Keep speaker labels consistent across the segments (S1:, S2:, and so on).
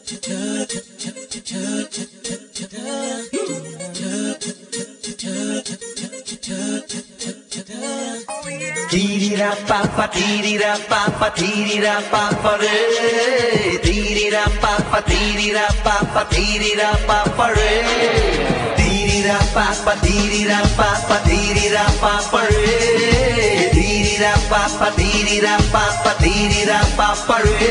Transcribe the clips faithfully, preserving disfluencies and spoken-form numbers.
S1: Tirira pa pa tirira pa pa tirira pa pa re tirira pa pa tirira pa pa tirira pa pa re tirira pa pa tirira pa pa tirira pa pa re tirira pa pa tirira pa pa tirira pa pa re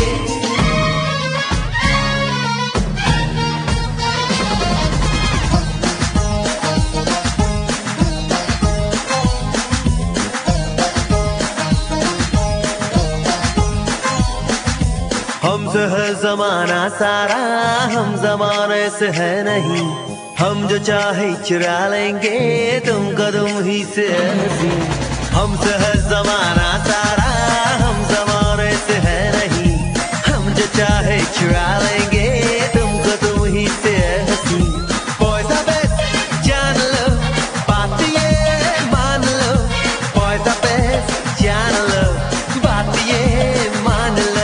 S1: हमसे है जमाना सारा, हम जमाने से है नहीं। हम जो चाहे चुरा लेंगे तुमको तुम ही से हंसी। हमसे है जमाना सारा, हम जमाने से है नहीं। हम जो चाहे चुरा लेंगे तुमको तुम ही से हंसी। Boys are best, जान लो बात ये मान लो। Boys are best, जान लो बात ये मान लो।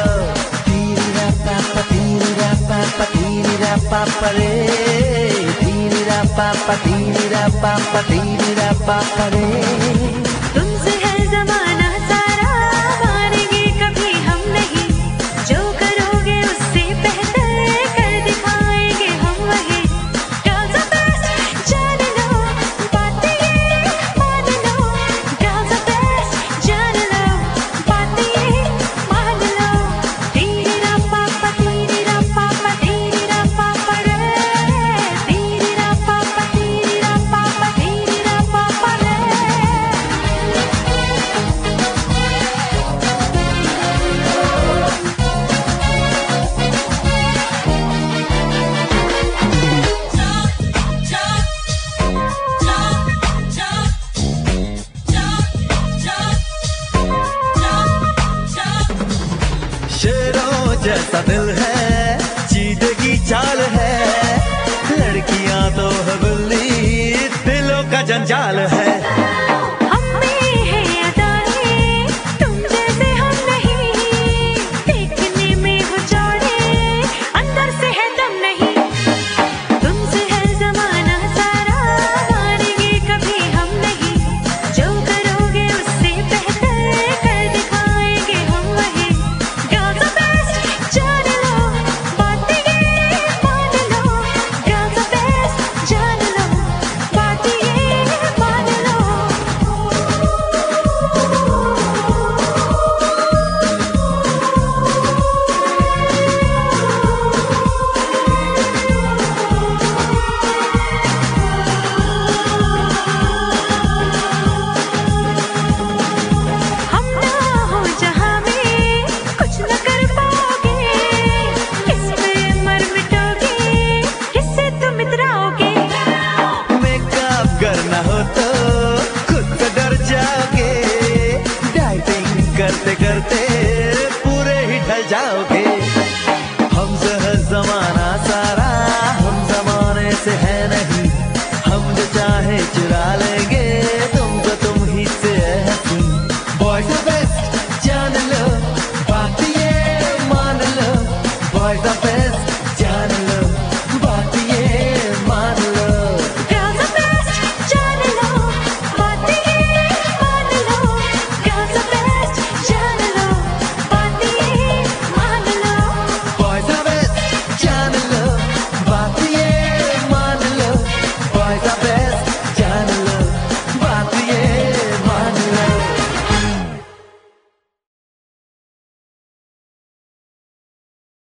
S1: Papa re, tirira papa, tirira papa, tirira papa re.
S2: तुमसे है ज़माना सारा, हारेंगे कभी हम नहीं। जो करोगे उससे बेहतर कर दिखाएंगे हम वही। Girls are best, जान लो बात ये मान लो। Girls are best, जान लो बात ये मान लो। tirira papa, tirira papa, tirira papa re, tirira papa, tirira papa, tirira papa re.
S1: शेरों जैसा दिल है, चीते की चाल है। लड़कियां तो है बिल्ली, दिलों का जंजाल है।
S2: हम में है अदाएं, तुम जैसे हम नहीं। देखने में हो चौड़े, अंदर से है दम नहीं। तुमसे है ज़माना सारा, हारेंगे कभी हम नहीं। जो करोगे उससे बेहतर कर दिखाएंगे हम वही। Girls are best, जान लो बात ये मान लो। Girls are best, जान लो बात ये मान लो। हम ना हो जहाँ में कुछ न कर पाओगे। किस पे मर मिटोगे, किससे तुम इतराओगे।
S1: मेकअप करना हो तो खुद से डर जाओगे। डाइटिंग करते करते पूरे ही ढल जाओगे। हमसे है जमाना सारा, हम जमाने से है नहीं। हम जो चाहे चुरा लेंगे तुमको तुम ही से हंसी। Boys are best, जान लो बात ये मान लो। Boys are best,